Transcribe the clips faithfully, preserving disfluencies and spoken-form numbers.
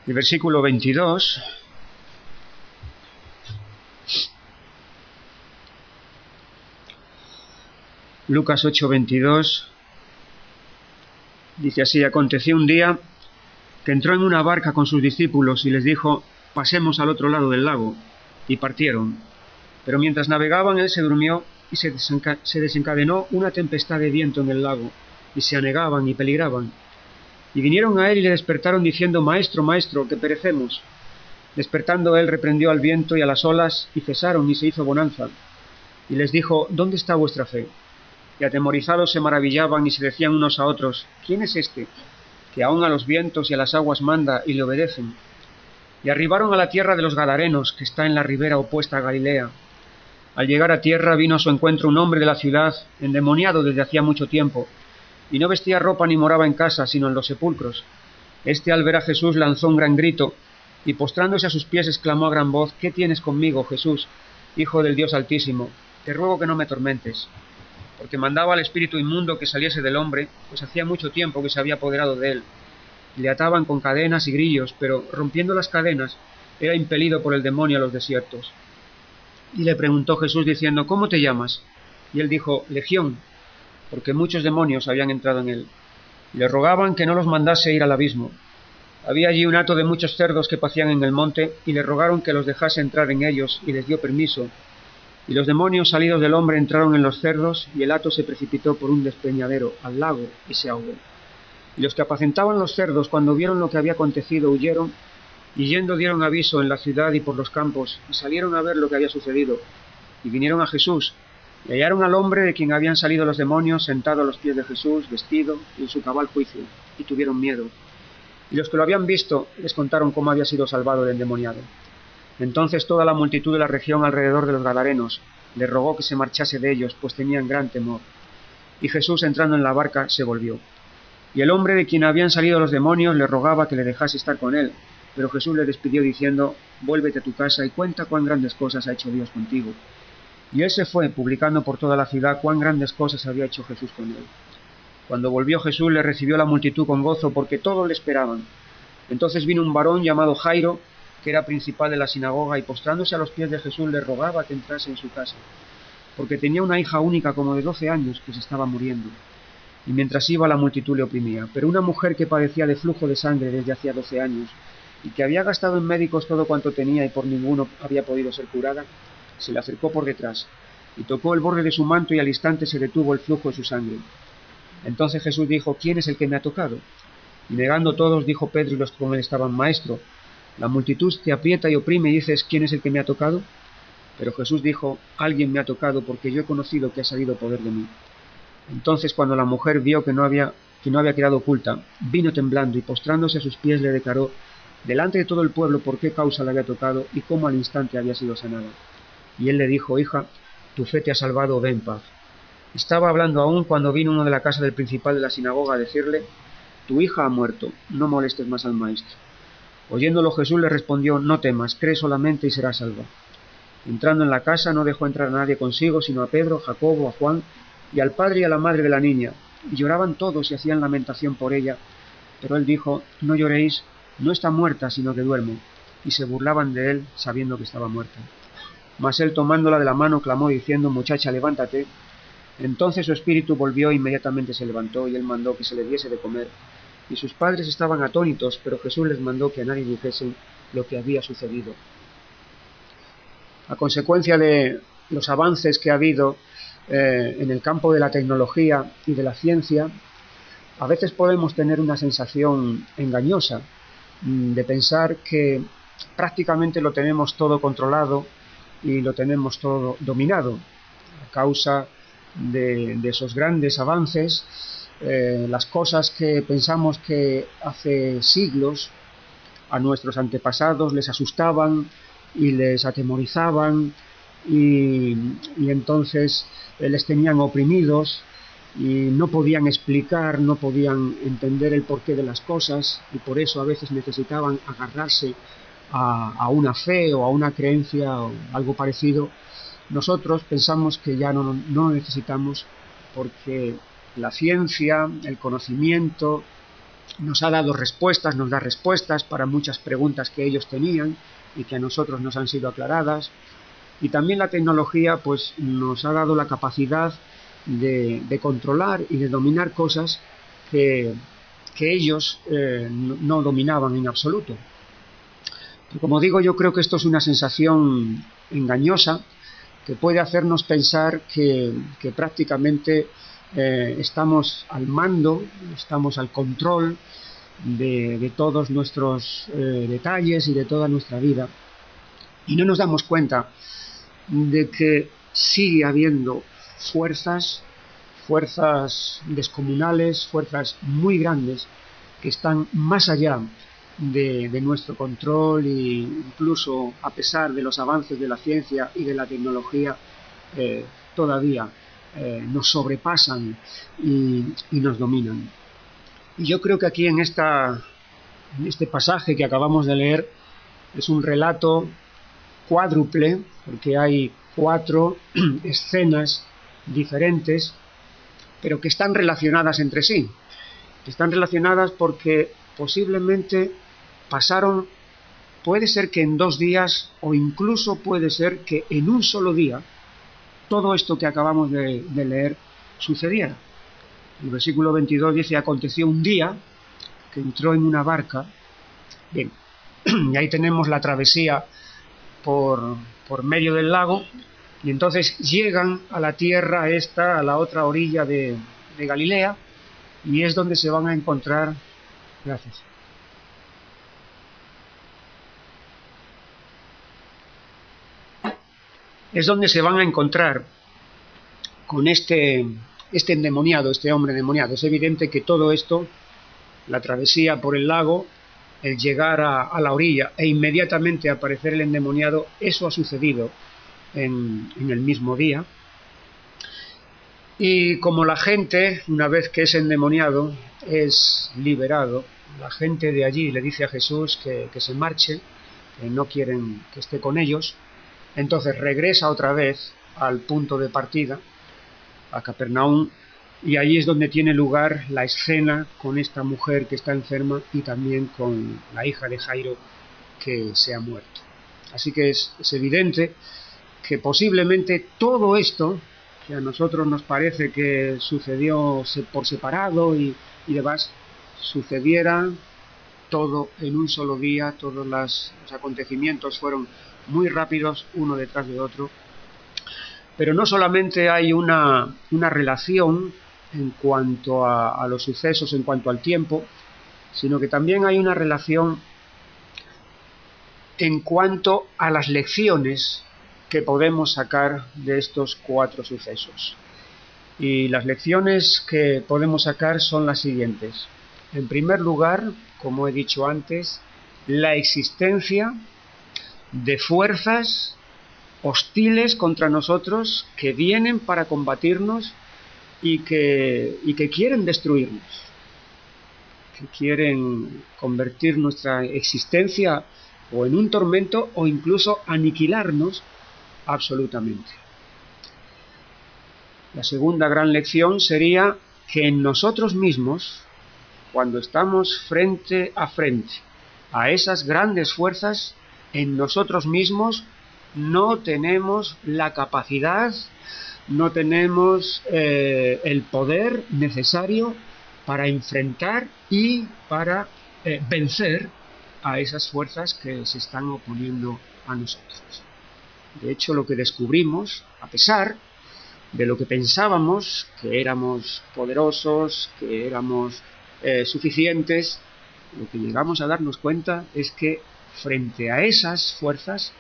El versículo veintidós. Lucas ocho, veintidós. Dice así: aconteció un día que entró en una barca con sus discípulos y les dijo: pasemos al otro lado del lago. Y partieron. Pero mientras navegaban, él se durmió y se, desenca se desencadenó una tempestad de viento en el lago, y se anegaban y peligraban. Y vinieron a él y le despertaron diciendo: Maestro, maestro, que perecemos. Despertando él, reprendió al viento y a las olas, y cesaron, y se hizo bonanza. Y les dijo: ¿dónde está vuestra fe? Y atemorizados se maravillaban y se decían unos a otros: ¿quién es este, que aun a los vientos y a las aguas manda y le obedecen? Y arribaron a la tierra de los Gadarenos, que está en la ribera opuesta a Galilea. Al llegar a tierra, vino a su encuentro un hombre de la ciudad, endemoniado desde hacía mucho tiempo, y no vestía ropa ni moraba en casa, sino en los sepulcros. Este, al ver a Jesús, lanzó un gran grito, y postrándose a sus pies exclamó a gran voz: ¿qué tienes conmigo, Jesús, Hijo del Dios Altísimo? Te ruego que no me tormentes. Porque mandaba al espíritu inmundo que saliese del hombre, pues hacía mucho tiempo que se había apoderado de él. Y le ataban con cadenas y grillos, pero rompiendo las cadenas, era impelido por el demonio a los desiertos. Y le preguntó Jesús diciendo: ¿cómo te llamas? Y él dijo: Legión, porque muchos demonios habían entrado en él. Y le rogaban que no los mandase ir al abismo. Había allí un hato de muchos cerdos que pacían en el monte, y le rogaron que los dejase entrar en ellos, y les dio permiso. Y los demonios salidos del hombre entraron en los cerdos, y el hato se precipitó por un despeñadero al lago, y se ahogó. Y los que apacentaban los cerdos, cuando vieron lo que había acontecido, huyeron, y yendo dieron aviso en la ciudad y por los campos, y salieron a ver lo que había sucedido. Y vinieron a Jesús, y hallaron al hombre de quien habían salido los demonios, sentado a los pies de Jesús, vestido, y en su cabal juicio, y tuvieron miedo. Y los que lo habían visto les contaron cómo había sido salvado el endemoniado. Entonces toda la multitud de la región alrededor de los Gadarenos le rogó que se marchase de ellos, pues tenían gran temor. Y Jesús, entrando en la barca, se volvió. Y el hombre de quien habían salido los demonios le rogaba que le dejase estar con él, pero Jesús le despidió diciendo: vuélvete a tu casa y cuenta cuán grandes cosas ha hecho Dios contigo. Y él se fue, publicando por toda la ciudad cuán grandes cosas había hecho Jesús con él. Cuando volvió Jesús, le recibió la multitud con gozo, porque todos le esperaban. Entonces vino un varón llamado Jairo, que era principal de la sinagoga, y postrándose a los pies de Jesús le rogaba que entrase en su casa, porque tenía una hija única como de doce años que se estaba muriendo. Y mientras iba, la multitud le oprimía. Pero una mujer que padecía de flujo de sangre desde hacía doce años, y que había gastado en médicos todo cuanto tenía y por ninguno había podido ser curada, se le acercó por detrás, y tocó el borde de su manto, y al instante se detuvo el flujo de su sangre. Entonces Jesús dijo: ¿quién es el que me ha tocado? Y negando todos, dijo Pedro y los que con él estaban: Maestro, la multitud te aprieta y oprime y dices: ¿quién es el que me ha tocado? Pero Jesús dijo: alguien me ha tocado, porque yo he conocido que ha salido poder de mí. Entonces, cuando la mujer vio que no había, que no había quedado oculta, vino temblando y postrándose a sus pies le declaró delante de todo el pueblo por qué causa le había tocado y cómo al instante había sido sanada. Y él le dijo: hija, tu fe te ha salvado, ve en paz. Estaba hablando aún cuando vino uno de la casa del principal de la sinagoga a decirle: tu hija ha muerto, no molestes más al maestro. Oyéndolo Jesús le respondió: no temas, cree solamente y serás salva. Entrando en la casa no dejó entrar a nadie consigo, sino a Pedro, a Jacobo, a Juan, y al padre y a la madre de la niña, y lloraban todos y hacían lamentación por ella. Pero él dijo: no lloréis, no está muerta, sino que duerme. Y se burlaban de él, sabiendo que estaba muerta. Mas él, tomándola de la mano, clamó diciendo: muchacha, levántate. Entonces su espíritu volvió e inmediatamente se levantó, y él mandó que se le diese de comer. Y sus padres estaban atónitos, pero Jesús les mandó que a nadie dijesen lo que había sucedido. A consecuencia de los avances que ha habido eh, en el campo de la tecnología y de la ciencia, a veces podemos tener una sensación engañosa mmm, de pensar que prácticamente lo tenemos todo controlado y lo tenemos todo dominado. A causa de, de esos grandes avances, eh, las cosas que pensamos que hace siglos a nuestros antepasados les asustaban y les atemorizaban, y, y entonces eh, les tenían oprimidos y no podían explicar, no podían entender el porqué de las cosas, y por eso a veces necesitaban agarrarse a, a una fe o a una creencia o algo parecido. Nosotros pensamos que ya no, no lo necesitamos, porque la ciencia, el conocimiento nos ha dado respuestas, nos da respuestas para muchas preguntas que ellos tenían y que a nosotros nos han sido aclaradas. Y también la tecnología pues nos ha dado la capacidad de, de controlar y de dominar cosas que, que ellos eh, no, no dominaban en absoluto. Pero como digo, yo creo que esto es una sensación engañosa que puede hacernos pensar que, que prácticamente eh, estamos al mando, estamos al control de, de todos nuestros eh, detalles y de toda nuestra vida. Y no nos damos cuenta de que sigue habiendo fuerzas, fuerzas descomunales, fuerzas muy grandes que están más allá de, de nuestro control, e incluso a pesar de los avances de la ciencia y de la tecnología, eh, todavía eh, nos sobrepasan y, y nos dominan. Y yo creo que aquí en, esta, en este pasaje que acabamos de leer es un relato cuádruple, porque hay cuatro escenas diferentes, pero que están relacionadas entre sí. Están relacionadas porque posiblemente pasaron, puede ser que en dos días, o incluso puede ser que en un solo día, todo esto que acabamos de, de leer sucediera. El versículo veintidós dice: aconteció un día que entró en una barca. Bien, y ahí tenemos la travesía por, por medio del lago, y entonces llegan a la tierra esta, a la otra orilla de, de Galilea, y es donde se van a encontrar. Gracias. Es donde se van a encontrar con este, este endemoniado, este hombre endemoniado. Es evidente que todo esto, la travesía por el lago, el llegar a, a la orilla e inmediatamente aparecer el endemoniado, eso ha sucedido en, en el mismo día. Y como la gente, una vez que es endemoniado, es liberado, la gente de allí le dice a Jesús que, que se marche, que no quieren que esté con ellos, entonces regresa otra vez al punto de partida, a Capernaum, y allí es donde tiene lugar la escena con esta mujer que está enferma y también con la hija de Jairo que se ha muerto. Así que es, es evidente que posiblemente todo esto, que a nosotros nos parece que sucedió por separado y, y demás, sucediera todo en un solo día. Todos las, los acontecimientos fueron muy rápidos, uno detrás de otro. Pero no solamente hay una, una relación en cuanto a, a los sucesos, en cuanto al tiempo, sino que también hay una relación en cuanto a las lecciones que podemos sacar de estos cuatro sucesos. Y las lecciones que podemos sacar son las siguientes. En primer lugar, como he dicho antes, la existencia de fuerzas hostiles contra nosotros que vienen para combatirnos y que, y que quieren destruirnos, que quieren convertir nuestra existencia o en un tormento o incluso aniquilarnos absolutamente. La segunda gran lección sería que en nosotros mismos, cuando estamos frente a frente a esas grandes fuerzas, en nosotros mismos no tenemos la capacidad, no tenemos eh, el poder necesario para enfrentar y para eh, vencer a esas fuerzas que se están oponiendo a nosotros. De hecho, lo que descubrimos, a pesar de lo que pensábamos, que éramos poderosos, que éramos eh, suficientes, lo que llegamos a darnos cuenta es que frente a esas fuerzas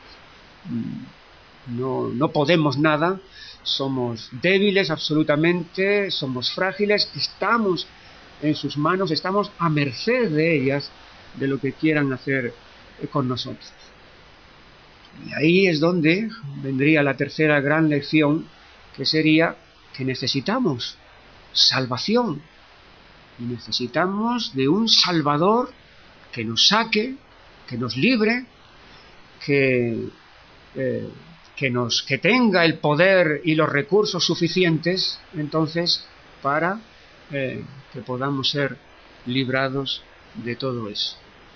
no, no podemos nada, somos débiles absolutamente, somos frágiles, estamos en sus manos, estamos a merced de ellas, de lo que quieran hacer con nosotros. Y ahí es donde vendría la tercera gran lección, que sería que necesitamos salvación, y necesitamos de un Salvador que nos saque, que nos libre, que, eh, que, nos, que tenga el poder y los recursos suficientes entonces para eh, que podamos ser librados de todo eso.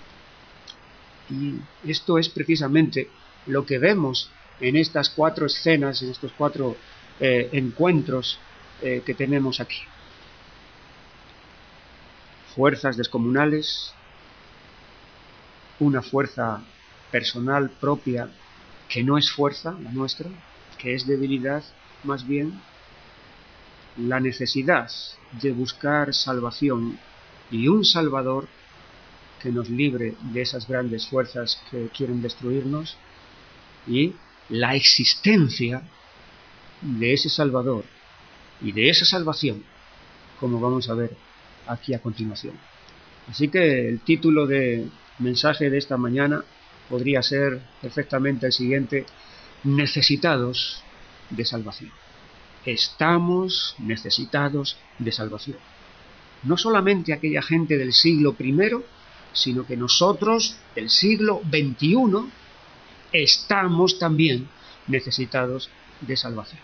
Y esto es precisamente lo que vemos en estas cuatro escenas, en estos cuatro eh, encuentros eh, que tenemos aquí. Fuerzas descomunales, una fuerza personal propia que no es fuerza, la nuestra, que es debilidad más bien, la necesidad de buscar salvación y un Salvador que nos libre de esas grandes fuerzas que quieren destruirnos, y la existencia de ese Salvador y de esa salvación, como vamos a ver aquí a continuación. Así que el título de mensaje de esta mañana podría ser perfectamente el siguiente: necesitados de salvación. Estamos necesitados de salvación. No solamente aquella gente del siglo primero, sino que nosotros, del siglo veintiuno, estamos también necesitados de salvación.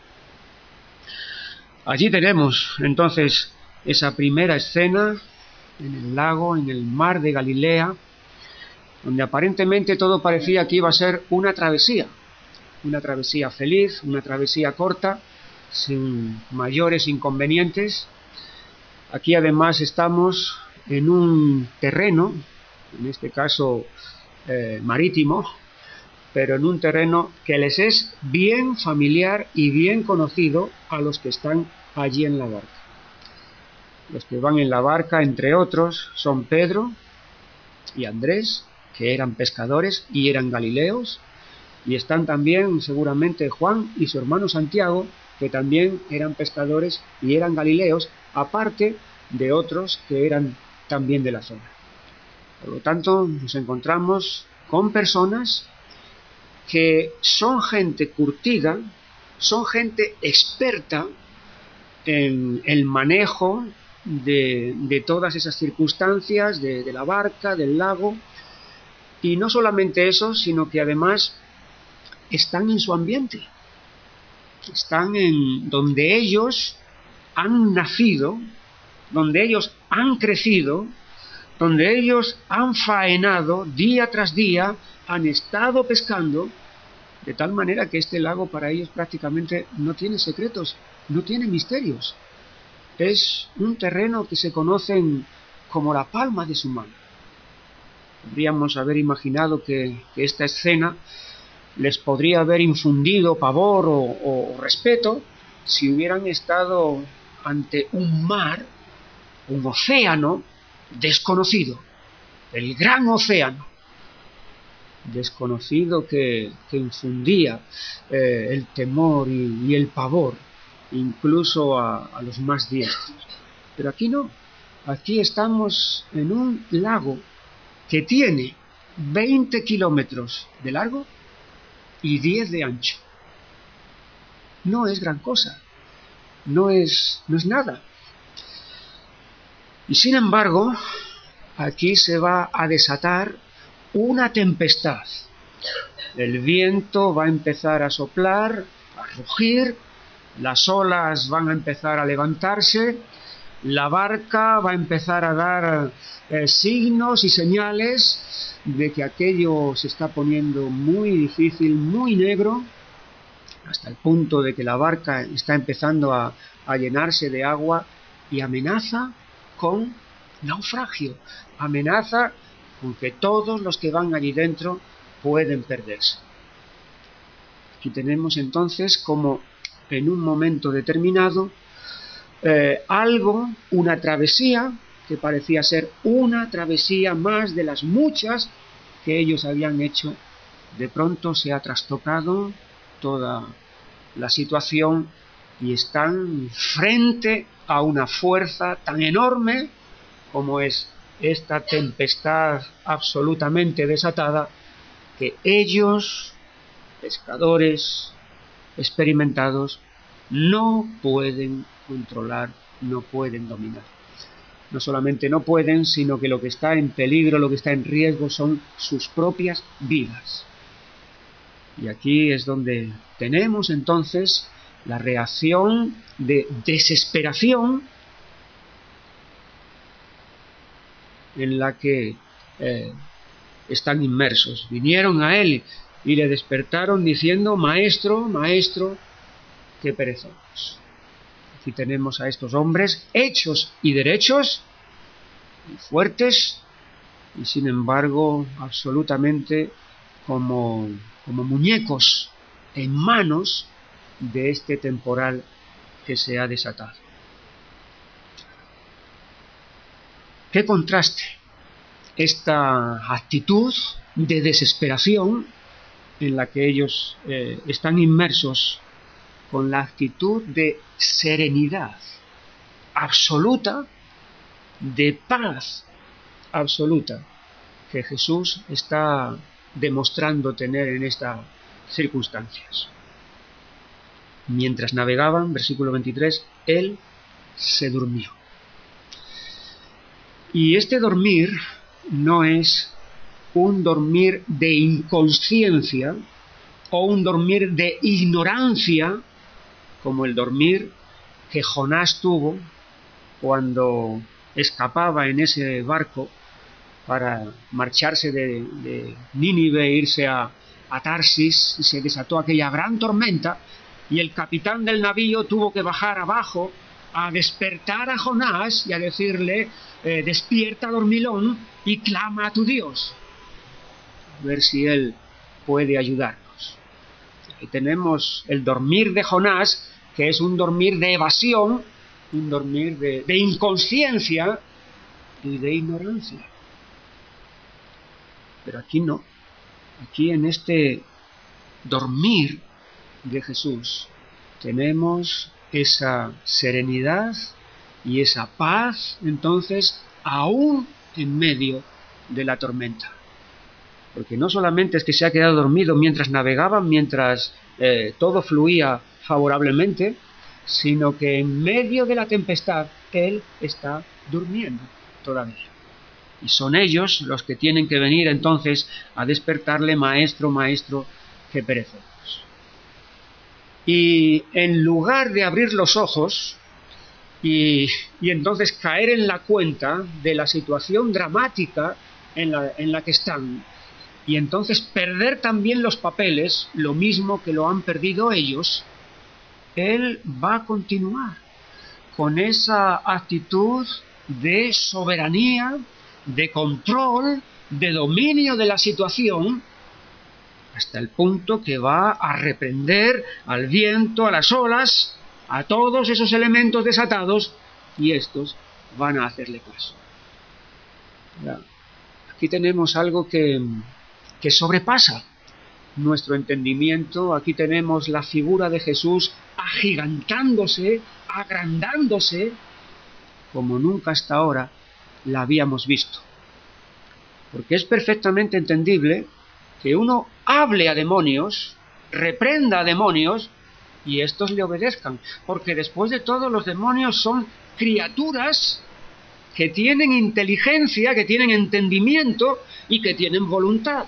Allí tenemos entonces esa primera escena en el lago, en el mar de Galilea, donde aparentemente todo parecía que iba a ser una travesía, una travesía feliz, una travesía corta, sin mayores inconvenientes. Aquí además estamos en un terreno, en este caso eh, marítimo, pero en un terreno que les es bien familiar y bien conocido a los que están allí en la barca. Los que van en la barca, entre otros, son Pedro y Andrés, que eran pescadores y eran galileos, y están también seguramente Juan y su hermano Santiago, que también eran pescadores y eran galileos, aparte de otros que eran también de la zona. Por lo tanto, nos encontramos con personas que son gente curtida, son gente experta en el manejo de, de todas esas circunstancias, de, de la barca, del lago, y no solamente eso, sino que además están en su ambiente, están en donde ellos han nacido, donde ellos han crecido, donde ellos han faenado día tras día, han estado pescando, de tal manera que este lago para ellos prácticamente no tiene secretos, no tiene misterios. Es un terreno que se conocen como la palma de su mano. Podríamos haber imaginado que, que esta escena les podría haber infundido pavor o, o respeto si hubieran estado ante un mar, un océano desconocido, el gran océano desconocido que, que infundía eh, el temor y, y el pavor incluso a, a los más diestros. Pero aquí no, aquí estamos en un lago que tiene veinte kilómetros de largo y diez de ancho. No es gran cosa, no es, no es nada. Y sin embargo, aquí se va a desatar una tempestad. El viento va a empezar a soplar, a rugir, las olas van a empezar a levantarse, la barca va a empezar a dar eh, signos y señales de que aquello se está poniendo muy difícil, muy negro, hasta el punto de que la barca está empezando a, a llenarse de agua y amenaza con naufragio, amenaza con que todos los que van allí dentro pueden perderse. Aquí tenemos entonces como en un momento determinado eh, algo, una travesía, que parecía ser una travesía más de las muchas que ellos habían hecho. De pronto se ha trastocado toda la situación y están frente a una fuerza tan enorme como es esta tempestad absolutamente desatada, que ellos, pescadores experimentados, no pueden controlar, no pueden dominar. No solamente no pueden, sino que lo que está en peligro, lo que está en riesgo son sus propias vidas. Y aquí es donde tenemos entonces la reacción de desesperación en la que eh, están inmersos. Vinieron a él y le despertaron diciendo: Maestro, Maestro, que perecemos. Aquí tenemos a estos hombres hechos y derechos, y fuertes, y sin embargo absolutamente como, como muñecos en manos de este temporal que se ha desatado. ¡Qué contraste! Esta actitud de desesperación en la que ellos eh, están inmersos, con la actitud de serenidad absoluta, de paz absoluta, que Jesús está demostrando tener en estas circunstancias. Mientras navegaban, versículo veintitrés, él se durmió. Y este dormir no es un dormir de inconsciencia o un dormir de ignorancia, como el dormir que Jonás tuvo cuando escapaba en ese barco para marcharse de, de Nínive e irse a, a Tarsis, y se desató aquella gran tormenta, y el capitán del navío tuvo que bajar abajo a despertar a Jonás y a decirle: eh, despierta, dormilón, y clama a tu Dios, a ver si él puede ayudarnos. Ahí tenemos el dormir de Jonás, que es un dormir de evasión, un dormir de, de inconsciencia y de ignorancia. Pero aquí no. Aquí en este dormir de Jesús tenemos esa serenidad y esa paz, entonces, aún en medio de la tormenta. Porque no solamente es que se ha quedado dormido mientras navegaban, mientras eh, todo fluía favorablemente, sino que en medio de la tempestad él está durmiendo todavía. Y son ellos los que tienen que venir entonces a despertarle: Maestro, Maestro, que perecemos. Y en lugar de abrir los ojos y, y entonces caer en la cuenta de la situación dramática en la, en la que están, y entonces perder también los papeles, lo mismo que lo han perdido ellos, él va a continuar con esa actitud de soberanía, de control, de dominio de la situación, hasta el punto que va a reprender al viento, a las olas, a todos esos elementos desatados, y estos van a hacerle caso. Aquí tenemos algo que, que sobrepasa nuestro entendimiento. Aquí tenemos la figura de Jesús agigantándose, agrandándose, como nunca hasta ahora la habíamos visto. Porque es perfectamente entendible que uno hable a demonios, reprenda a demonios, y estos le obedezcan. Porque después de todo, los demonios son criaturas que tienen inteligencia, que tienen entendimiento y que tienen voluntad.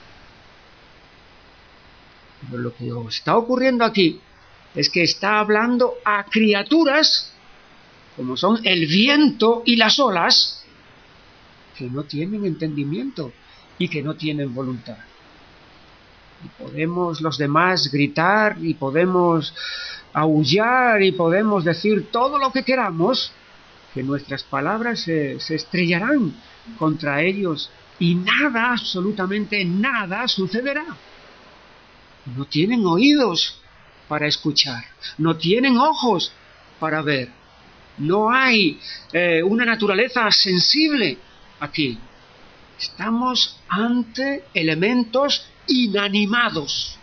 Pero lo que está ocurriendo aquí es que está hablando a criaturas, como son el viento y las olas, que no tienen entendimiento y que no tienen voluntad. Y podemos los demás gritar y podemos aullar y podemos decir todo lo que queramos, que nuestras palabras se, se estrellarán contra ellos y nada, absolutamente nada sucederá. No tienen oídos para escuchar, no tienen ojos para ver, no hay eh, una naturaleza sensible aquí. Estamos ante elementos inanimados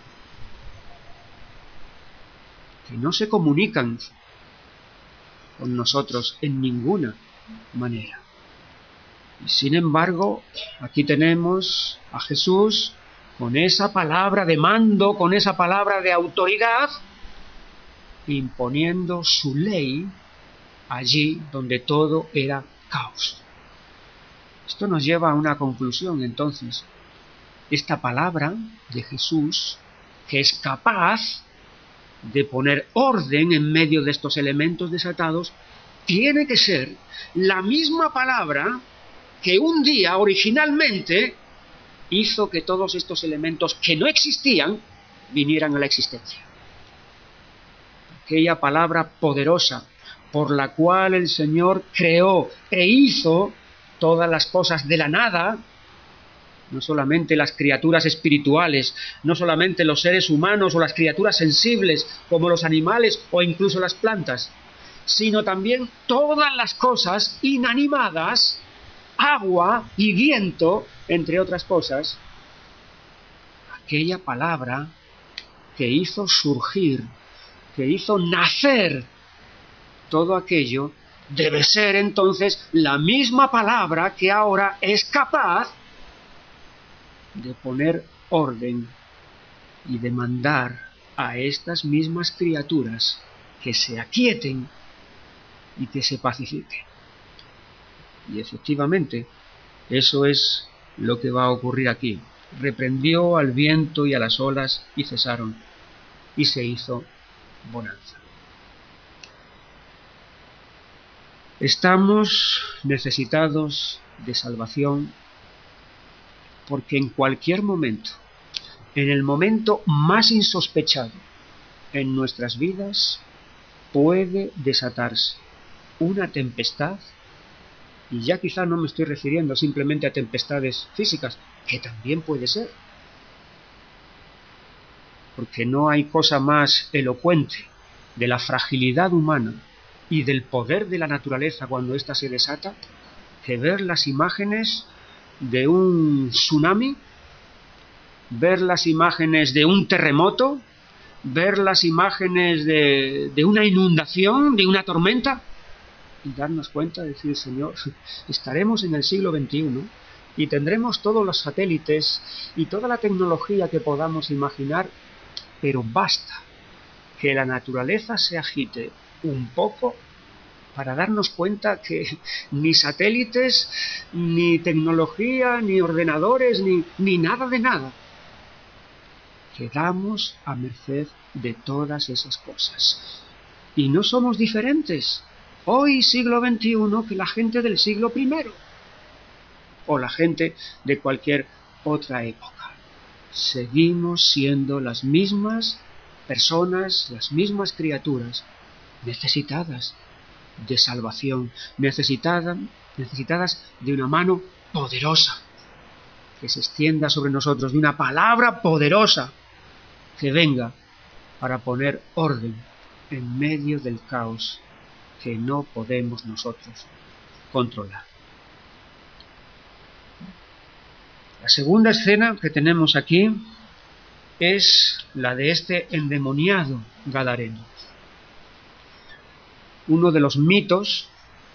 que no se comunican con nosotros en ninguna manera. Y sin embargo, aquí tenemos a Jesús con esa palabra de mando, con esa palabra de autoridad, imponiendo su ley allí donde todo era caos. Esto nos lleva a una conclusión, entonces. Esta palabra de Jesús, que es capaz de poner orden en medio de estos elementos desatados, tiene que ser la misma palabra que un día originalmente hizo que todos estos elementos que no existían vinieran a la existencia. Aquella palabra poderosa por la cual el Señor creó e hizo todas las cosas de la nada, no solamente las criaturas espirituales, no solamente los seres humanos o las criaturas sensibles como los animales o incluso las plantas, sino también todas las cosas inanimadas, agua y viento, entre otras cosas. Aquella palabra que hizo surgir, que hizo nacer todo aquello, debe ser entonces la misma palabra que ahora es capaz de poner orden y de mandar a estas mismas criaturas que se aquieten y que se pacifiquen. Y efectivamente, eso es lo que va a ocurrir aquí. Reprendió al viento y a las olas y cesaron, y se hizo bonanza. Estamos necesitados de salvación porque en cualquier momento, en el momento más insospechado en nuestras vidas, puede desatarse una tempestad, y ya quizá no me estoy refiriendo simplemente a tempestades físicas, que también puede ser, porque no hay cosa más elocuente de la fragilidad humana y del poder de la naturaleza cuando ésta se desata, que ver las imágenes de un tsunami, ver las imágenes de un terremoto, ver las imágenes de, de una inundación, de una tormenta, y darnos cuenta de decir, Señor, estaremos en el siglo veintiuno y tendremos todos los satélites y toda la tecnología que podamos imaginar, pero basta que la naturaleza se agite un poco para darnos cuenta que ni satélites, ni tecnología, ni ordenadores, ni, ni nada de nada. Quedamos a merced de todas esas cosas. Y no somos diferentes hoy, siglo veintiuno, que la gente del siglo primero, o la gente de cualquier otra época. Seguimos siendo las mismas personas, las mismas criaturas, necesitadas de salvación, necesitadas, necesitadas de una mano poderosa que se extienda sobre nosotros, de una palabra poderosa que venga para poner orden en medio del caos que no podemos nosotros controlar. La segunda escena que tenemos aquí es la de este endemoniado gadareno. Uno de los mitos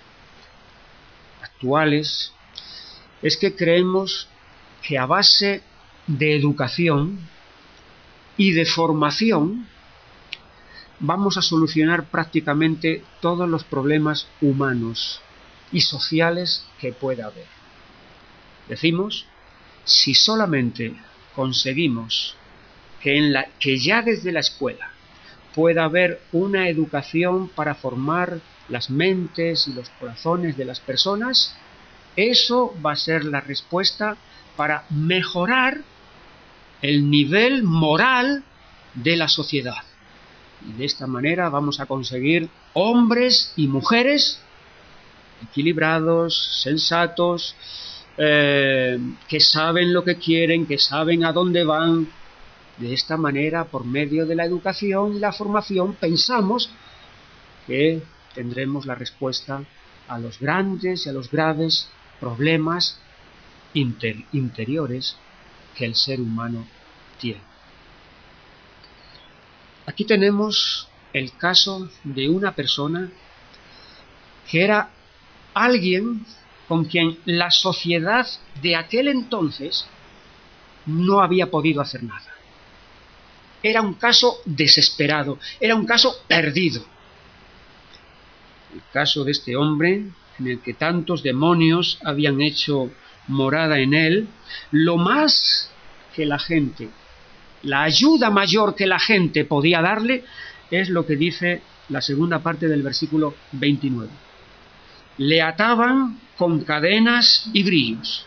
actuales es que creemos que a base de educación y de formación vamos a solucionar prácticamente todos los problemas humanos y sociales que pueda haber. Decimos, si solamente conseguimos que, en la, que ya desde la escuela pueda haber una educación para formar las mentes y los corazones de las personas, eso va a ser la respuesta para mejorar el nivel moral de la sociedad. Y de esta manera vamos a conseguir hombres y mujeres equilibrados, sensatos, eh, que saben lo que quieren, que saben a dónde van. De esta manera, por medio de la educación y la formación, pensamos que tendremos la respuesta a los grandes y a los graves problemas inter- interiores que el ser humano tiene. Aquí tenemos el caso de una persona que era alguien con quien la sociedad de aquel entonces no había podido hacer nada. Era un caso desesperado, era un caso perdido. El caso de este hombre, en el que tantos demonios habían hecho morada en él, lo más que la gente, la ayuda mayor que la gente podía darle, es lo que dice la segunda parte del versículo veintinueve. le ataban con cadenas y grillos.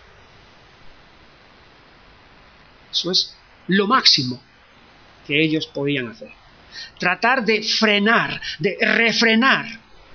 Eso es lo máximo que ellos podían hacer. Tratar de frenar, de refrenar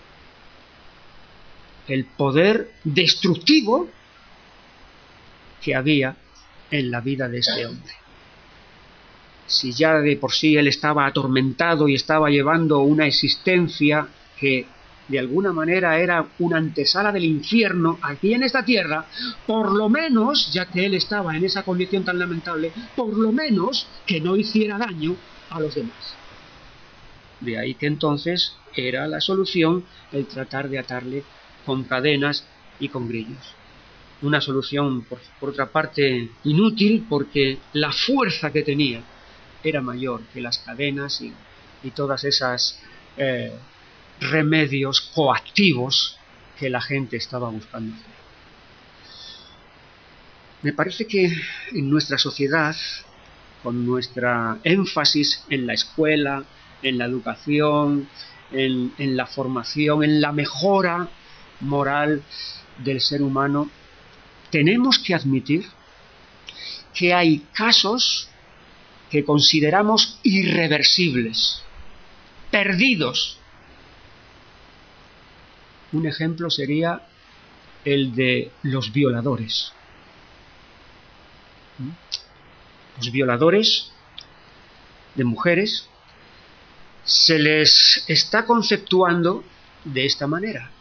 el poder destructivo que había en la vida de este hombre. Si ya de por sí él estaba atormentado y estaba llevando una existencia que de alguna manera era una antesala del infierno aquí en esta tierra, por lo menos, ya que él estaba en esa condición tan lamentable, por lo menos que no hiciera daño a los demás. De ahí que entonces era la solución el tratar de atarle con cadenas y con grillos. Una solución, por, por otra parte, inútil, porque la fuerza que tenía era mayor que las cadenas y, y todas esas eh, remedios coactivos que la gente estaba buscando hacer. Me parece que en nuestra sociedad, con nuestra énfasis en la escuela, en la educación, en, en la formación, en la mejora moral del ser humano, tenemos que admitir que hay casos que consideramos irreversibles, perdidos. Un ejemplo sería el de los violadores. Los violadores de mujeres se les está conceptuando de esta manera.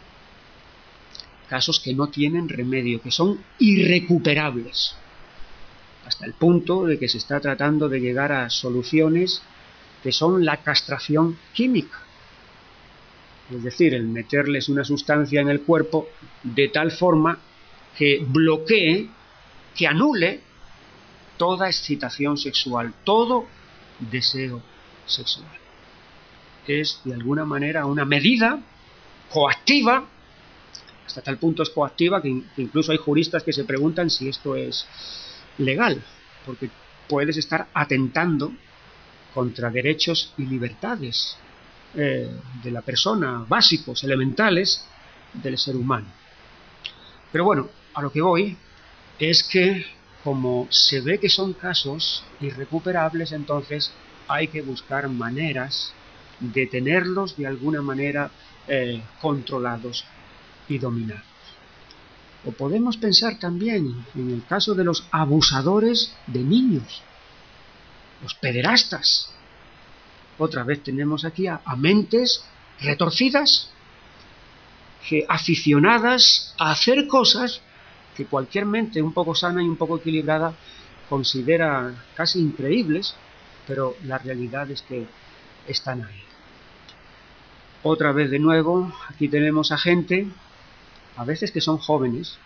Casos que no tienen remedio, que son irrecuperables, hasta el punto de que se está tratando de llegar a soluciones que son la castración química. Es decir, el meterles una sustancia en el cuerpo de tal forma que bloquee, que anule toda excitación sexual, todo deseo sexual. Es de alguna manera una medida coactiva, hasta tal punto es coactiva que incluso hay juristas que se preguntan si esto es legal, porque puedes estar atentando contra derechos y libertades eh, de la persona, básicos, elementales del ser humano. Pero bueno, a lo que voy es que como se ve que son casos irrecuperables, entonces hay que buscar maneras de tenerlos de alguna manera eh, controlados y dominados. O podemos pensar también en el caso de los abusadores de niños, los pederastas. Otra vez tenemos aquí a, a mentes retorcidas, que aficionadas a hacer cosas que cualquier mente un poco sana y un poco equilibrada considera casi increíbles, pero la realidad es que están ahí. Otra vez de nuevo, aquí tenemos a gente, a veces que son jóvenes,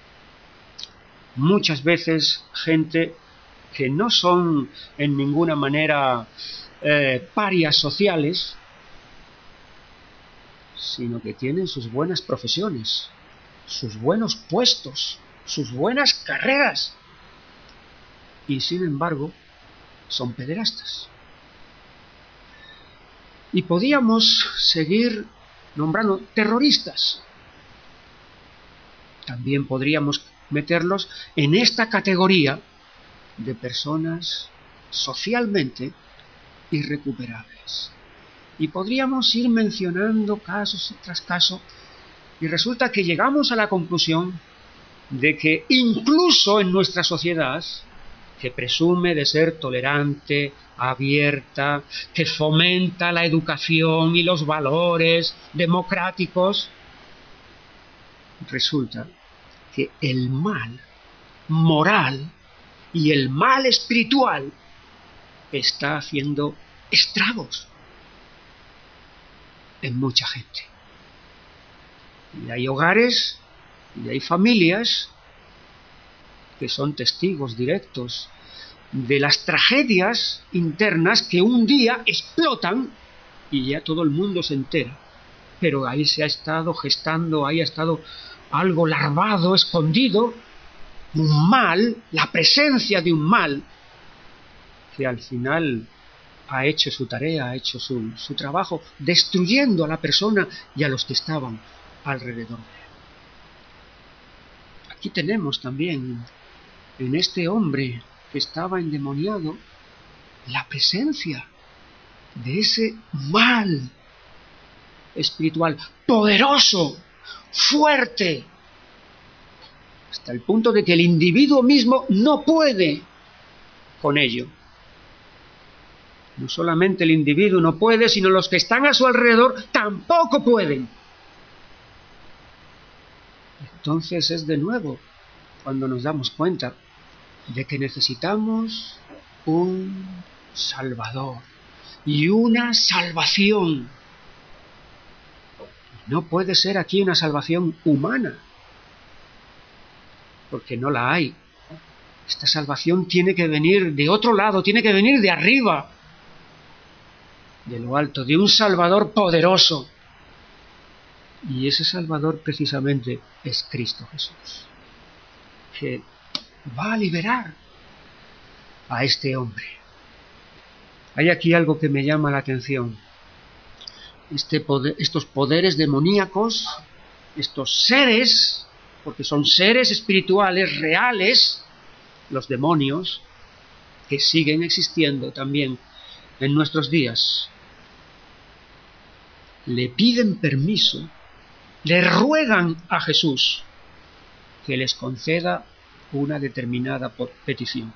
muchas veces gente que no son en ninguna manera eh, parias sociales, sino que tienen sus buenas profesiones, sus buenos puestos, sus buenas carreras, y sin embargo son pederastas. Y podíamos seguir nombrando terroristas. También podríamos meterlos en esta categoría de personas socialmente irrecuperables. Y podríamos ir mencionando casos tras caso, y resulta que llegamos a la conclusión de que incluso en nuestra sociedad, que presume de ser tolerante, abierta, que fomenta la educación y los valores democráticos, resulta que el mal moral y el mal espiritual está haciendo estragos en mucha gente. Y hay hogares y hay familias que son testigos directos de las tragedias internas que un día explotan y ya todo el mundo se entera. Pero ahí se ha estado gestando, ahí ha estado algo larvado, escondido, un mal, la presencia de un mal que al final ha hecho su tarea, ha hecho su, su trabajo, destruyendo a la persona y a los que estaban alrededor. Aquí tenemos también en este hombre que estaba endemoniado la presencia de ese mal espiritual poderoso, fuerte, hasta el punto de que el individuo mismo no puede con ello. No solamente el individuo no puede, sino los que están a su alrededor tampoco pueden. Entonces es de nuevo cuando nos damos cuenta de que necesitamos un Salvador y una salvación. No puede ser aquí una salvación humana, porque no la hay. Esta salvación tiene que venir de otro lado, tiene que venir de arriba, de lo alto, de un Salvador poderoso. Y ese Salvador precisamente es Cristo Jesús, que va a liberar a este hombre. Hay aquí algo que me llama la atención. Este poder, estos poderes demoníacos, estos seres, porque son seres espirituales reales, los demonios, que siguen existiendo también en nuestros días, le piden permiso, le ruegan a Jesús que les conceda una determinada petición.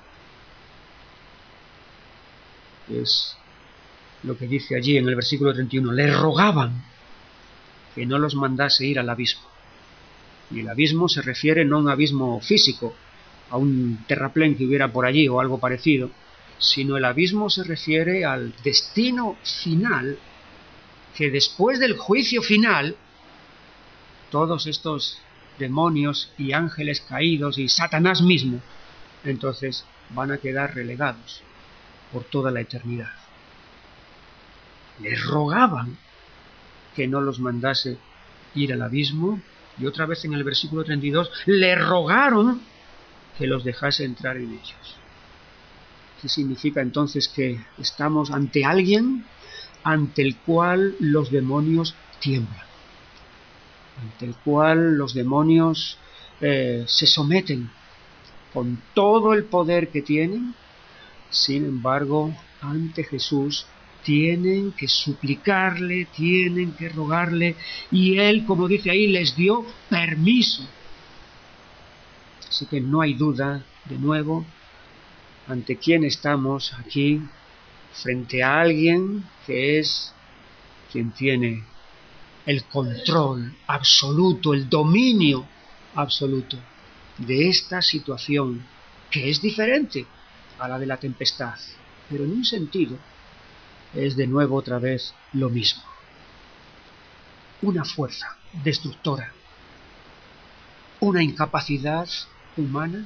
Es lo que dice allí en el versículo treinta y uno, le rogaban que no los mandase ir al abismo. Y el abismo se refiere no a un abismo físico, a un terraplén que hubiera por allí o algo parecido, sino el abismo se refiere al destino final, que después del juicio final, todos estos demonios y ángeles caídos y Satanás mismo, entonces van a quedar relegados por toda la eternidad. Les rogaban que no los mandase ir al abismo, y otra vez en el versículo treinta y dos, le rogaron que los dejase entrar en ellos. ¿Qué significa entonces? Que estamos ante alguien ante el cual los demonios tiemblan, ante el cual los demonios eh, se someten con todo el poder que tienen. Sin embargo, ante Jesús tienen que suplicarle, tienen que rogarle, y Él, como dice ahí, les dio permiso. Así que no hay duda, de nuevo, ante quién estamos aquí, frente a alguien que es quien tiene el control absoluto, el dominio absoluto de esta situación, que es diferente a la de la tempestad, pero en un sentido es de nuevo otra vez lo mismo. Una fuerza destructora, una incapacidad humana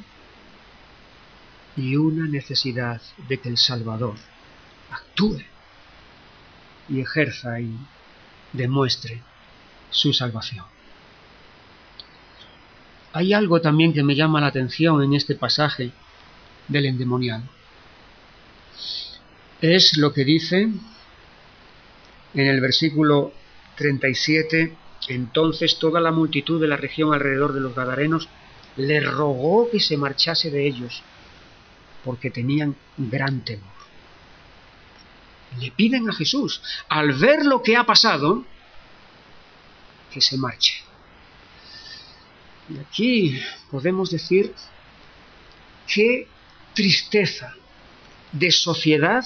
y una necesidad de que el Salvador actúe y ejerza y demuestre su salvación. Hay algo también que me llama la atención en este pasaje del endemoniado. Es lo que dice en el versículo treinta y siete, entonces toda la multitud de la región alrededor de los Gadarenos le rogó que se marchase de ellos, porque tenían gran temor. Le piden a Jesús, al ver lo que ha pasado, que se marche. Y aquí podemos decir qué tristeza de sociedad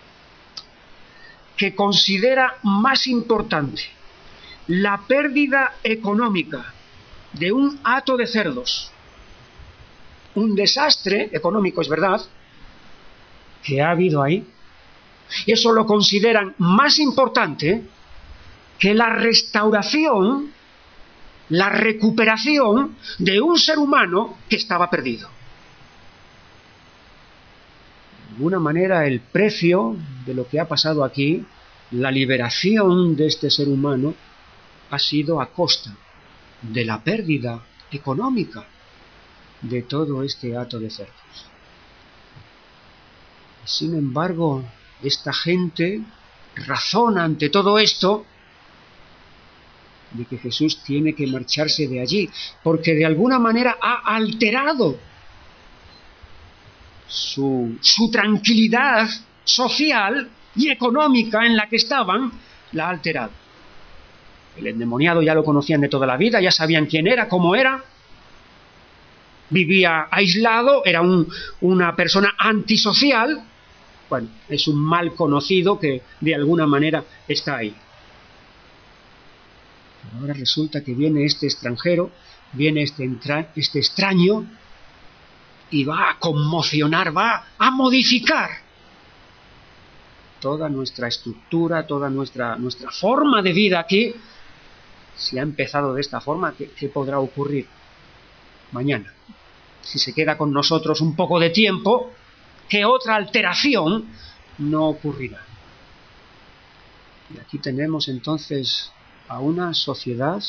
que considera más importante la pérdida económica de un hato de cerdos, un desastre económico, es verdad, que ha habido ahí. Eso lo consideran más importante que la restauración, la recuperación de un ser humano que estaba perdido. De alguna manera, el precio de lo que ha pasado aquí, la liberación de este ser humano, ha sido a costa de la pérdida económica de todo este hato de cerdos. Sin embargo, esta gente razona ante todo esto de que Jesús tiene que marcharse de allí, porque de alguna manera ha alterado su, su tranquilidad social y económica en la que estaban, la ha alterado. El endemoniado ya lo conocían de toda la vida, ya sabían quién era, cómo era. Vivía aislado, era un, una persona antisocial. Bueno, es un mal conocido que de alguna manera está ahí. Pero ahora resulta que viene este extranjero, viene este, entra, este extraño y va a conmocionar, va a modificar toda nuestra estructura, toda nuestra, nuestra forma de vida aquí. Si ha empezado de esta forma, ¿qué, qué podrá ocurrir mañana? Si se queda con nosotros un poco de tiempo, ¿qué otra alteración no ocurrirá? Y aquí tenemos entonces a una sociedad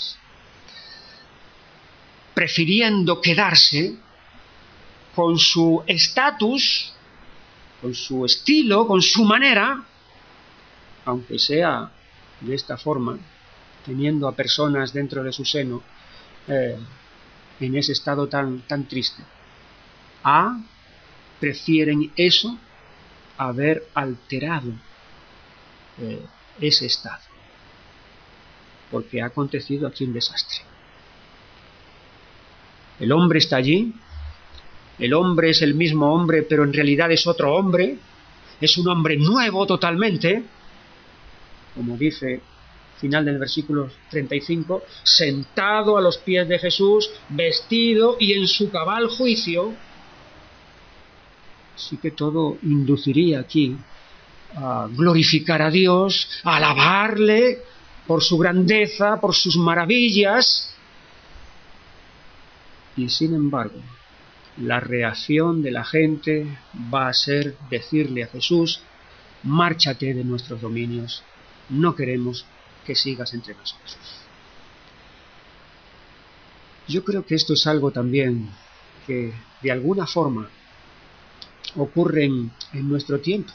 prefiriendo quedarse con su estatus, con su estilo, con su manera, aunque sea de esta forma, teniendo a personas dentro de su seno eh, en ese estado tan, tan triste. A, prefieren eso a haber alterado eh, ese estado, porque ha acontecido aquí un desastre. El hombre está allí, el hombre es el mismo hombre, pero en realidad es otro hombre, es un hombre nuevo totalmente, como dice final del versículo treinta y cinco, sentado a los pies de Jesús, vestido y en su cabal juicio. Así que todo induciría aquí a glorificar a Dios, a alabarle por su grandeza, por sus maravillas. Y sin embargo, la reacción de la gente va a ser decirle a Jesús: márchate de nuestros dominios, no queremos que sigas entre nosotros. Yo creo que esto es algo también que de alguna forma ocurre en, en nuestro tiempo.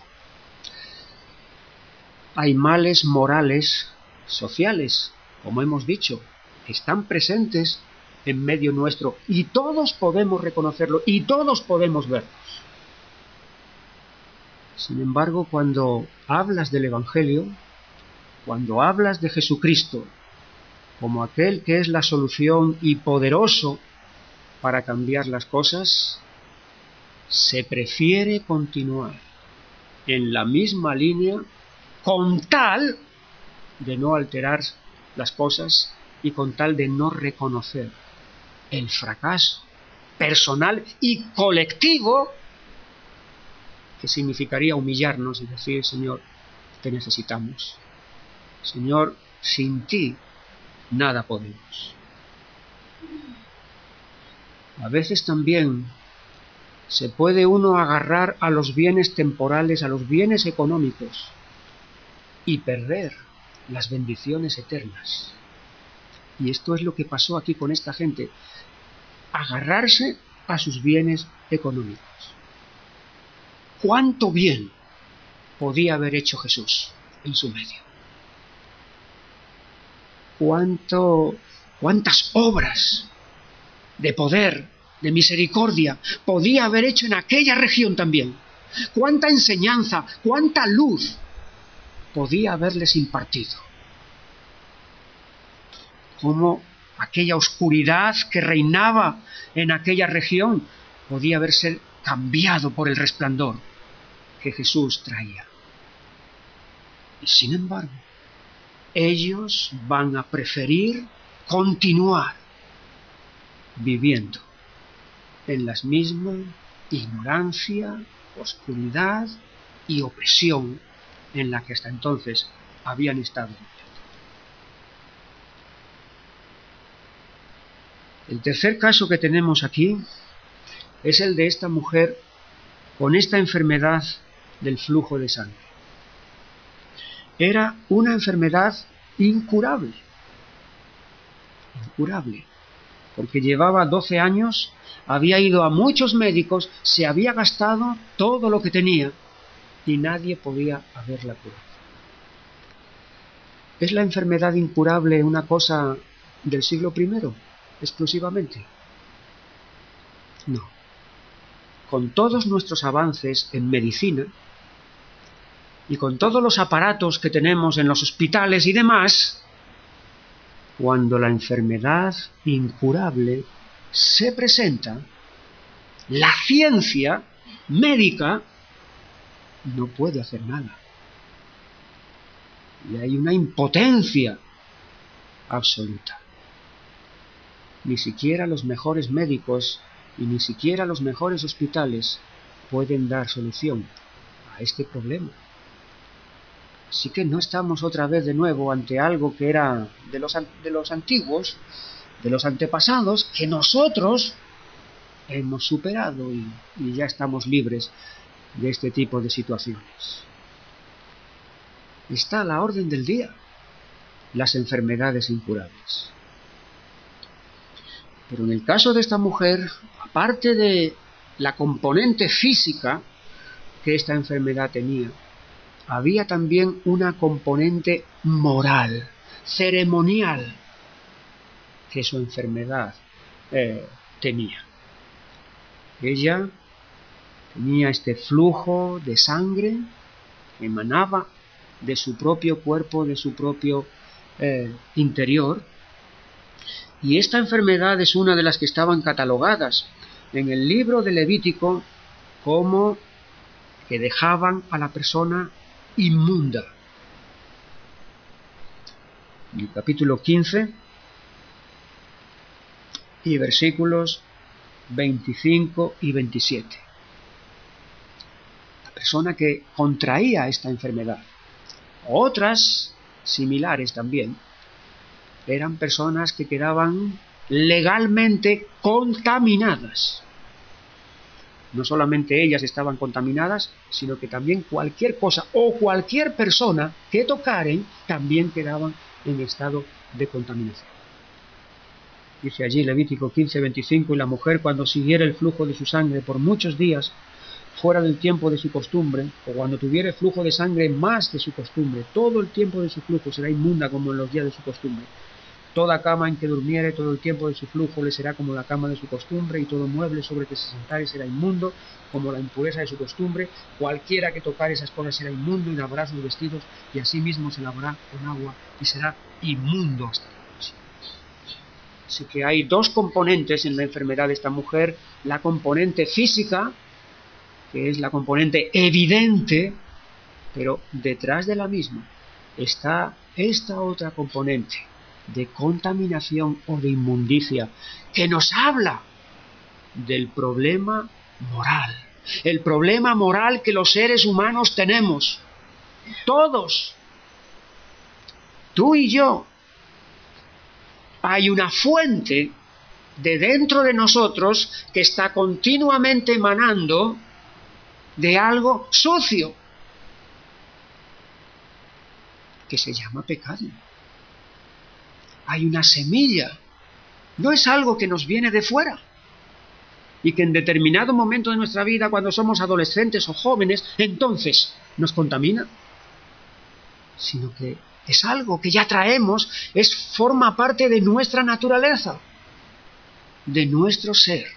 Hay males morales, sociales, como hemos dicho, que están presentes en medio nuestro y todos podemos reconocerlo y todos podemos verlos. Sin embargo, cuando hablas del Evangelio, cuando hablas de Jesucristo como aquel que es la solución y poderoso para cambiar las cosas, se prefiere continuar en la misma línea con tal de no alterar las cosas y con tal de no reconocer el fracaso personal y colectivo que significaría humillarnos y decir: Señor, te necesitamos. Señor, sin ti nada podemos. A veces también se puede uno agarrar a los bienes temporales, a los bienes económicos y perder las bendiciones eternas. Y esto es lo que pasó aquí con esta gente: agarrarse a sus bienes económicos. ¿Cuánto bien podía haber hecho Jesús en su medio? ¿Cuánto, cuántas obras de poder, de misericordia podía haber hecho en aquella región también? ¿Cuánta enseñanza, cuánta luz podía haberles impartido? ¿Cómo aquella oscuridad que reinaba en aquella región podía haberse cambiado por el resplandor que Jesús traía? Y sin embargo, ellos van a preferir continuar viviendo en la misma ignorancia, oscuridad y opresión en la que hasta entonces habían estado viviendo. El tercer caso que tenemos aquí es el de esta mujer con esta enfermedad del flujo de sangre. Era una enfermedad incurable, incurable, porque llevaba doce años, había ido a muchos médicos, se había gastado todo lo que tenía y nadie podía haberla curado. ¿Es la enfermedad incurable una cosa del siglo primero, exclusivamente? No. Con todos nuestros avances en medicina y con todos los aparatos que tenemos en los hospitales y demás, cuando la enfermedad incurable se presenta, la ciencia médica no puede hacer nada. Y hay una impotencia absoluta. Ni siquiera los mejores médicos y ni siquiera los mejores hospitales pueden dar solución a este problema. Así que no estamos otra vez de nuevo ante algo que era de los, de los antiguos, de los antepasados, que nosotros hemos superado y, y ya estamos libres de este tipo de situaciones. Está a la orden del día las enfermedades incurables. Pero en el caso de esta mujer, aparte de la componente física que esta enfermedad tenía, había también una componente moral, ceremonial, que su enfermedad eh, tenía. Ella tenía este flujo de sangre que emanaba de su propio cuerpo, de su propio eh, interior, y esta enfermedad es una de las que estaban catalogadas en el libro de Levítico como que dejaban a la persona inmunda. En el capítulo quince y versículos veinticinco y veintisiete. La persona que contraía esta enfermedad, otras similares también, eran personas que quedaban legalmente contaminadas. No solamente ellas estaban contaminadas, sino que también cualquier cosa o cualquier persona que tocaren también quedaban en estado de contaminación. Dice allí Levítico quince, veinticinco, y la mujer cuando siguiera el flujo de su sangre por muchos días, fuera del tiempo de su costumbre, o cuando tuviere flujo de sangre más de su costumbre, todo el tiempo de su flujo será inmunda como en los días de su costumbre. Toda cama en que durmiere todo el tiempo de su flujo le será como la cama de su costumbre, y todo mueble sobre que se sentare será inmundo, como la impureza de su costumbre. Cualquiera que tocare esas cosas será inmundo, y lavará sus vestidos, y asimismo se lavará con agua, y será inmundo hasta la noche. Así que hay dos componentes en la enfermedad de esta mujer: la componente física, que es la componente evidente, pero detrás de la misma está esta otra componente de contaminación o de inmundicia, que nos habla del problema moral, el problema moral que los seres humanos tenemos, todos, tú y yo. Hay una fuente de dentro de nosotros que está continuamente emanando de algo sucio, que se llama pecado. Hay una semilla, no es algo que nos viene de fuera y que en determinado momento de nuestra vida, cuando somos adolescentes o jóvenes, entonces nos contamina, sino que es algo que ya traemos, es forma parte de nuestra naturaleza, de nuestro ser.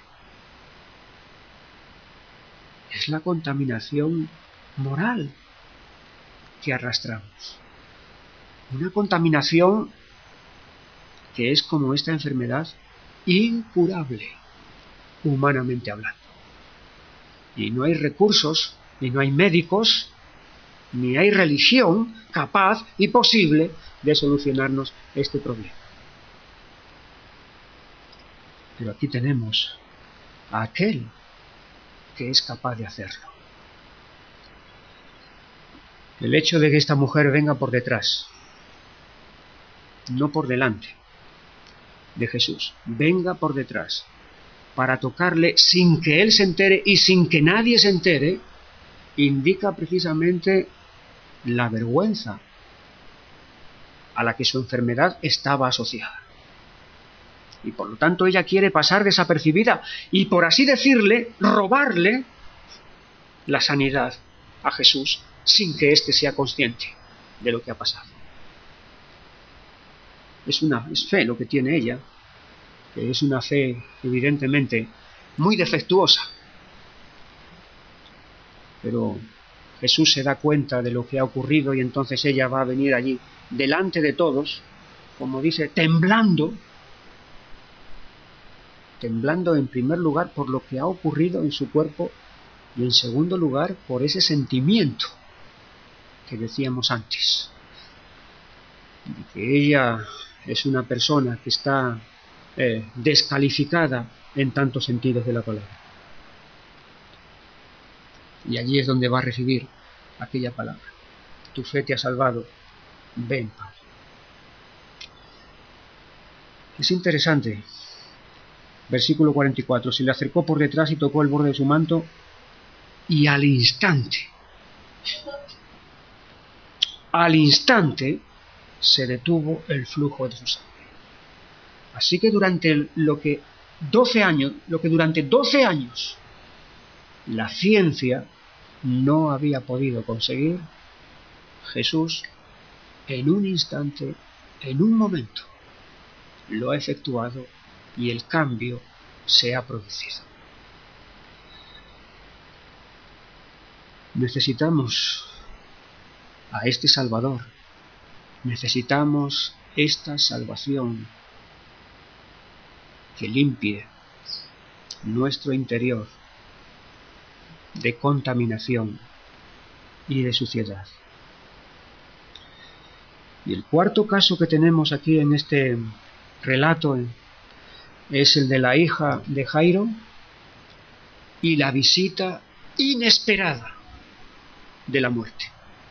Es la contaminación moral que arrastramos. Una contaminación que es como esta enfermedad, incurable, humanamente hablando. Y no hay recursos, ni no hay médicos, ni hay religión capaz y posible de solucionarnos este problema. Pero aquí tenemos a aquel que es capaz de hacerlo. El hecho de que esta mujer venga por detrás, no por delante de Jesús, venga por detrás para tocarle sin que él se entere y sin que nadie se entere, indica precisamente la vergüenza a la que su enfermedad estaba asociada. Y por lo tanto ella quiere pasar desapercibida y, por así decirle, robarle la sanidad a Jesús sin que éste sea consciente de lo que ha pasado. es una es fe lo que tiene ella, que es una fe evidentemente muy defectuosa. Pero Jesús se da cuenta de lo que ha ocurrido y entonces ella va a venir allí delante de todos, como dice, temblando, temblando en primer lugar por lo que ha ocurrido en su cuerpo y en segundo lugar por ese sentimiento que decíamos antes, de que ella es una persona que está eh, descalificada en tantos sentidos de la palabra. Y allí es donde va a recibir aquella palabra: tu fe te ha salvado, ven, Padre. Es interesante, versículo cuarenta y cuatro, se le acercó por detrás y tocó el borde de su manto, y al instante, al instante, se detuvo el flujo de su sangre. Así que durante lo que doce años, lo que durante doce años la ciencia no había podido conseguir, Jesús en un instante, en un momento, lo ha efectuado y el cambio se ha producido. Necesitamos a este Salvador, necesitamos esta salvación que limpie nuestro interior de contaminación y de suciedad. Y el cuarto caso que tenemos aquí en este relato es el de la hija de Jairo y la visita inesperada de la muerte.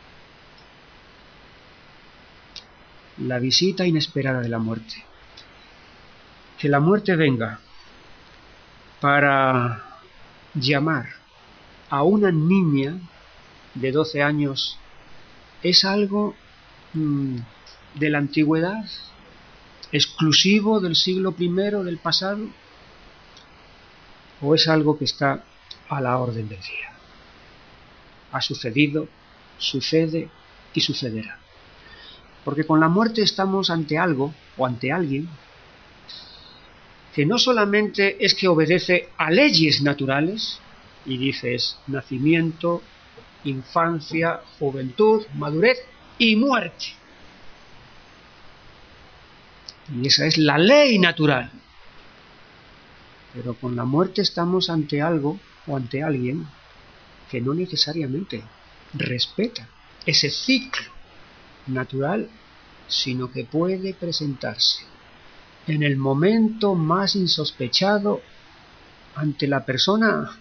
La visita inesperada de la muerte. Que la muerte venga para llamar a una niña de doce años es algo mmm, de la antigüedad, exclusivo del siglo primero del pasado, o es algo que está a la orden del día. Ha sucedido, sucede y sucederá. Porque con la muerte estamos ante algo o ante alguien que no solamente es que obedece a leyes naturales, y dices nacimiento, infancia, juventud, madurez y muerte. Y esa es la ley natural. Pero con la muerte estamos ante algo o ante alguien que no necesariamente respeta ese ciclo natural, sino que puede presentarse en el momento más insospechado ante la persona,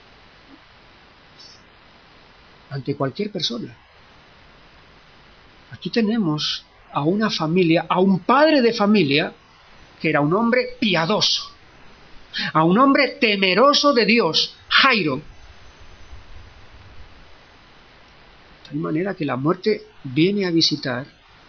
ante cualquier persona. Aquí tenemos a una familia, a un padre de familia que era un hombre piadoso, a un hombre temeroso de Dios, Jairo. De tal manera que la muerte viene a visitar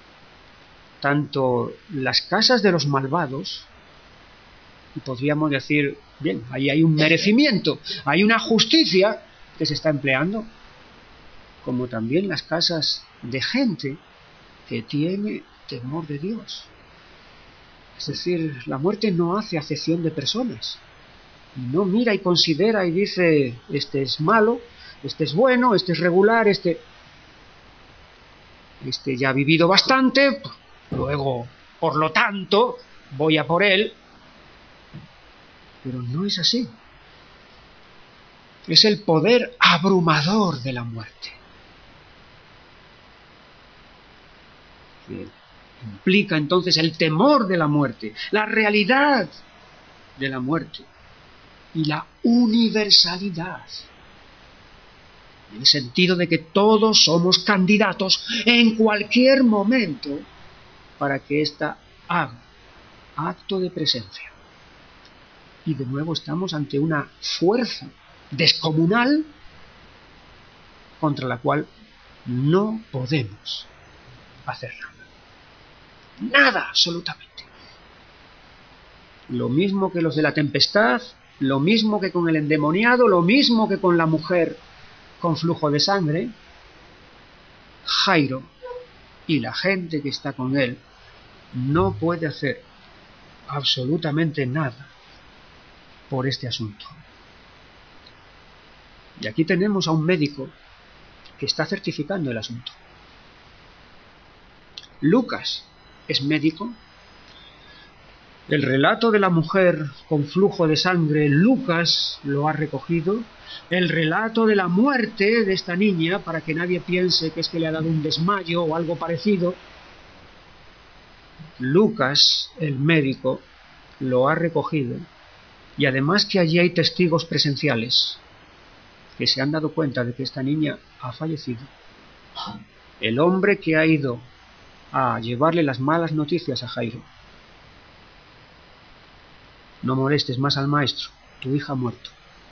tanto las casas de los malvados, y podríamos decir, bien, ahí hay un merecimiento, hay una justicia que se está empleando, como también las casas de gente que tiene temor de Dios. Es decir, la muerte no hace acepción de personas, no mira y considera y dice, este es malo, este es bueno, este es regular, este, este ya ha vivido bastante, luego, por lo tanto, voy a por él. Pero no es así. Es el poder abrumador de la muerte. Que implica entonces el temor de la muerte, la realidad de la muerte y la universalidad. En el sentido de que todos somos candidatos en cualquier momento para que ésta haga acto de presencia. Y de nuevo estamos ante una fuerza descomunal contra la cual no podemos hacer nada. Nada, absolutamente. Lo mismo que los de la tempestad, lo mismo que con el endemoniado, lo mismo que con la mujer con flujo de sangre, Jairo y la gente que está con él no puede hacer absolutamente nada por este asunto. Y aquí tenemos a un médico que está certificando el asunto. Lucas es médico. El relato de la mujer con flujo de sangre, Lucas lo ha recogido. El relato de la muerte de esta niña, para que nadie piense que es que le ha dado un desmayo o algo parecido, Lucas, el médico, lo ha recogido. Y además que allí hay testigos presenciales que se han dado cuenta de que esta niña ha fallecido. El hombre que ha ido a llevarle las malas noticias a Jairo: no molestes más al maestro, tu hija ha muerto.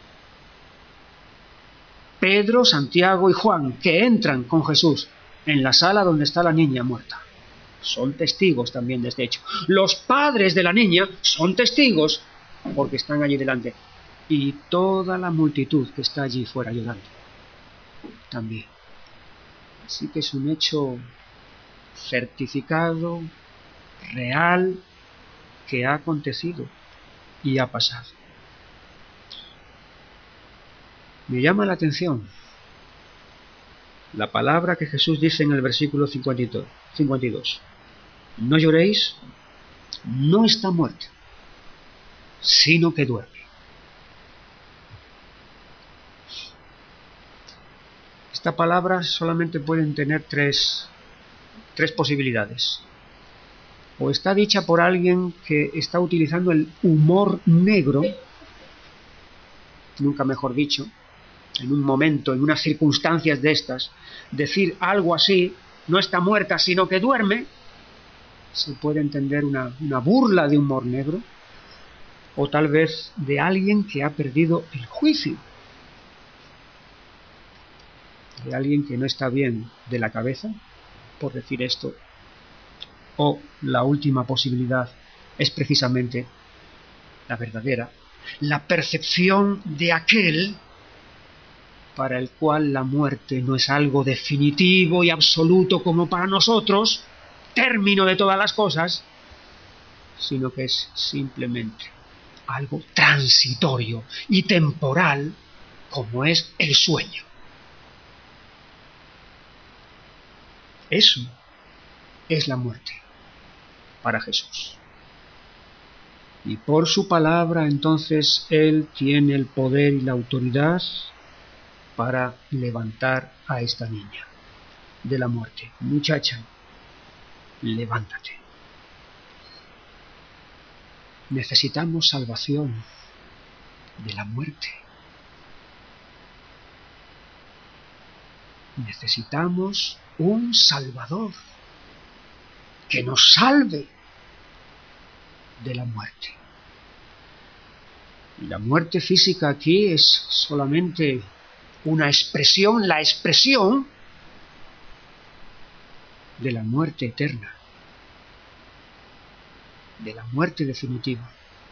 Pedro, Santiago y Juan, que entran con Jesús en la sala donde está la niña muerta, son testigos también de este hecho. Los padres de la niña son testigos porque están allí delante. Y toda la multitud que está allí fuera llorando también. Así que es un hecho certificado, real, que ha acontecido y ha pasado. Me llama la atención la palabra que Jesús dice en el versículo cincuenta y dos. No lloréis, no está muerta, sino que duerme. Esta palabra solamente pueden tener tres, tres posibilidades. O está dicha por alguien que está utilizando el humor negro, nunca mejor dicho, en un momento, en unas circunstancias de estas, decir algo así, no está muerta sino que duerme, se puede entender una, una burla de humor negro, o tal vez de alguien que ha perdido el juicio, de alguien que no está bien de la cabeza, por decir esto. O la última posibilidad es precisamente la verdadera, la percepción de aquel para el cual la muerte no es algo definitivo y absoluto como para nosotros, término de todas las cosas, sino que es simplemente algo transitorio y temporal como es el sueño. Eso es la muerte para Jesús. Y por su palabra entonces Él tiene el poder y la autoridad para levantar a esta niña de la muerte. Muchacha, levántate. Necesitamos salvación de la muerte. Necesitamos un Salvador que nos salve de la muerte. Y la muerte física aquí es solamente una expresión, la expresión de la muerte eterna, de la muerte definitiva.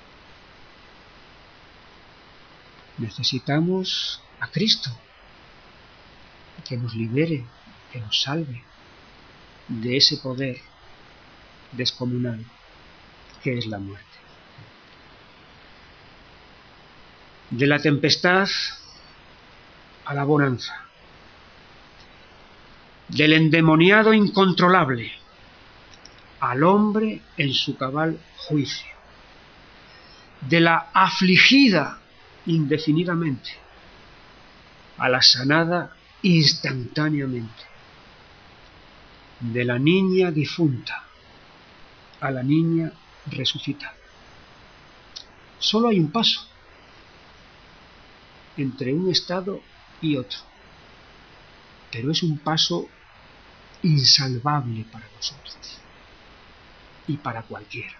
Necesitamos a Cristo que nos libere, que nos salve de ese poder descomunal que es la muerte. De la tempestad a la bonanza, del endemoniado incontrolable al hombre en su cabal juicio, de la afligida indefinidamente a la sanada instantáneamente, de la niña difunta a la niña resucitada. Solo hay un paso entre un estado y otro, pero es un paso insalvable para nosotros y para cualquiera.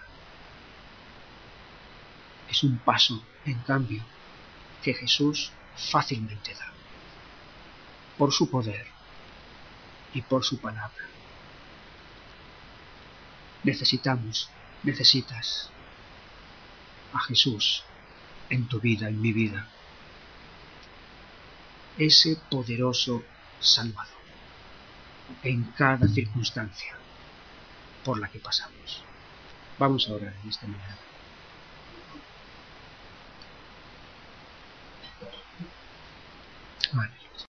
Es un paso, en cambio, que Jesús fácilmente da, por su poder y por su palabra. Necesitamos, necesitas a Jesús en tu vida, en mi vida, ese poderoso Salvador en cada circunstancia por la que pasamos. Vamos a orar en esta mañana. Vale.